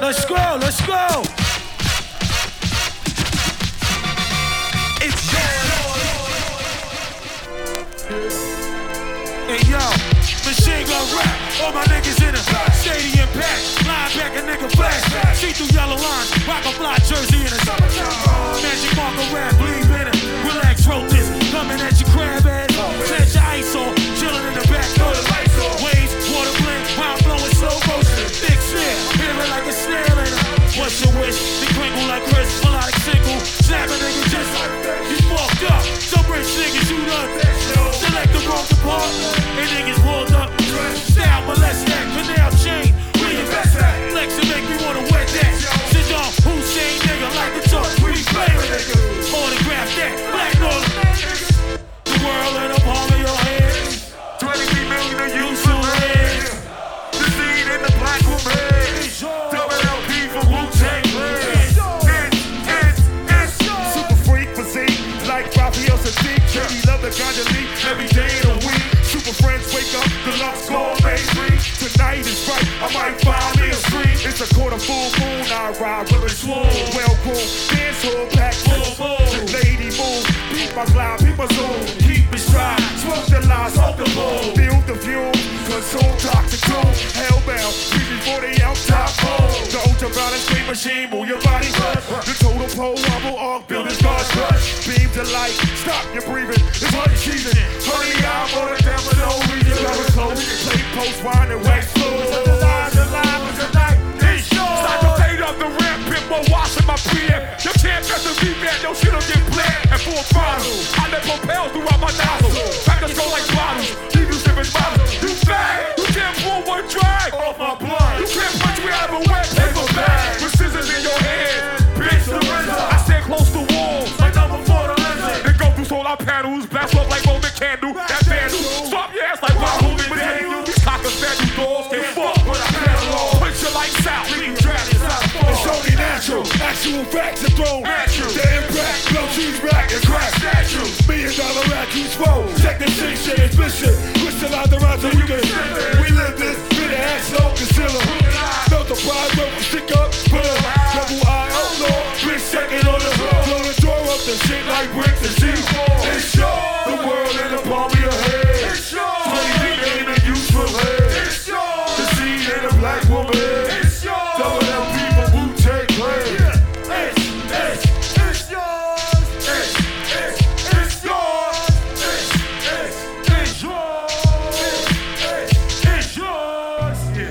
Let's go, let's go. It's Hey yo, machine gun rap. All my niggas in a stadium pack. Linebacker nigga flash. See through yellow lines. Rock a fly jersey in a magic marker rap. Believe in it. Relax, wrote this. Coming at your crab ass. Set your ice on. Chilling in the back. Throw the lights on. Waves, water blend. Wild blowing slow motion. Thick snare. Hearing like a snail in it. What's your wish? The crinkle like Chris. Melodic single. Snap a nigga just like that. You fucked up. Some rich niggas you done. Select the wrong department. And niggas pulled up. Style molest that. Canal chain. We invest that. Flex and make me wanna wet that. Saddam Hussein nigga like the talk. We play with nigga. Autograph that. Black on the world in the palm of your hand. 23 million of you so red. The seed in the black woman. Double LP for Wu-Tang It's super freak physique. Like Raphael Sadiq. Baby love the ganja leaf. Every day in a week. Super friends wake up. The luck's called Main. Tonight is right. I might find me a street. It's a quarter full moon. I ride with a swoon. Well groomed. Dance hall pack full. Lady move. Beat my cloud. Beat my zoom. Keep me stride. Smoke the lies. Smoke the bowl. Feel the fume. Consume toxic tune. Hellbound. Beat before they out top hole. The ultraviolet screen machine. Move your body. The total pole wobble. Arc. Building stars crush. Beams of light. Stop your breathing. It's honey season. Honey, I'm on it down for no reason. Cover close. Play post wine and wax flows. Alive tonight. It's yours. Start to fade up the ramp. Pimp more wash in my PM. You can't press the rebound. Your shit'll get bland. And for a throttle. I let propels throughout my nozzle. Packers go like bottles. Eagles sipping bottles. You fag. You can't pull one drag. Off my blood. You can't punch me out of a wet paper bag. With scissors in your hand. Bitch, the RZA. I stand close to walls. Like number 4 the lizard. They go through solar panels. Blast up like Roman candle. That vandal. Stop your ass like Rahul Daniel. These cockers vandal doors. They fuck when I pedal on. Put your lights out. Leave dragons out. It's only natural. Actual facts are thrown at you. The impact. Blow cheese back and crack statues. $1 million vacuums fold. Check the 6 shades mission. Crystallize the round so you can. We live this. Bit of ass low.